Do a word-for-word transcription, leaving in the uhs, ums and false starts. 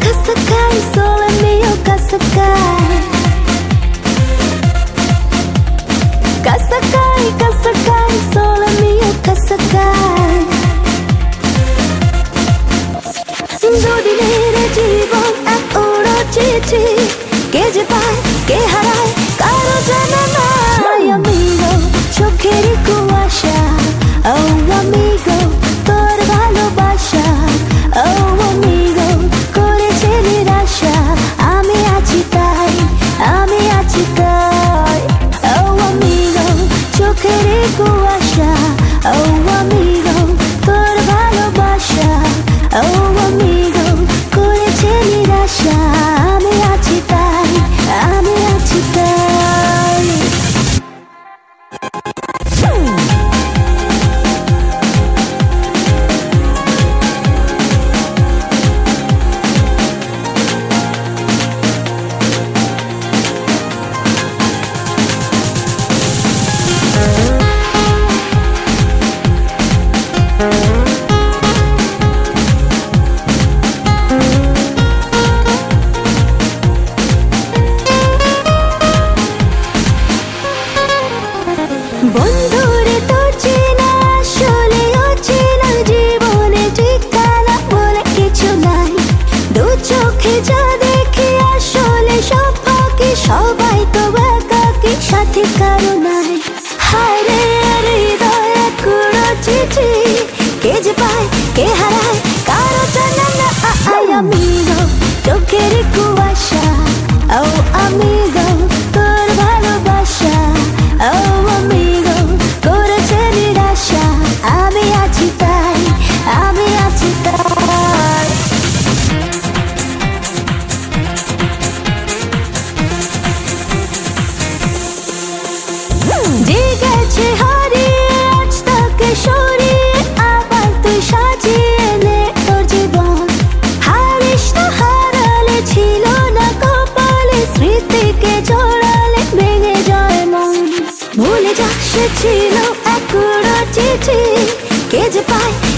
Kasakai, sole mio Kasakai. Kasakai, Kasakai, sole mio Kasakai. দুদিনের জীবন এক উড়ো চিঠি, কে যে পায় কে হারায় কারো জানা নাই। Amigo, চোখেরই কুয়াশা, oh amigo, তোর ভালোবাসা, oh amigo, করেছে নিরাশা, আমি আছি তাই, আমি আছি তাই। Oh amigo, চোখেরই কুয়াশা, oh amigo, তোর ভালোবাসা, oh amigo, করেছে নিরাশা, আমি আছি তাই, আমি আছি তাই। বন্ধুরে তোর চেনা আসলে অচেনা, জীবনে ঠিকানা বলে কিছু নাই, দু চোখে যা দেখি আসলে সব ফাঁকি, সবাই তো একাকি, সাথে কারো নাই। হায় রে হৃদয় কুড়ো চিঠি, কে যে পায় কে হারায় কারো জানা না। Amigo, চোখের কুয়াশা, oh amigo, তোর ভালোবাসা, oh amigo, করেছে নিরাশা, আমি আছি তাই, আমি আছি তাই। যে গেছে হারিয়ে আজ তাকে সরিয়ে, আবার তুই সাজিয়ে নে তোর জীবন। হারিস না হারালে ছিল না কপালে, স্মৃতিকে জড়ালে ভেঙে যায় মন। ভুলে যা সে ছিল এক কুড়ো চিঠি, কে যে পায়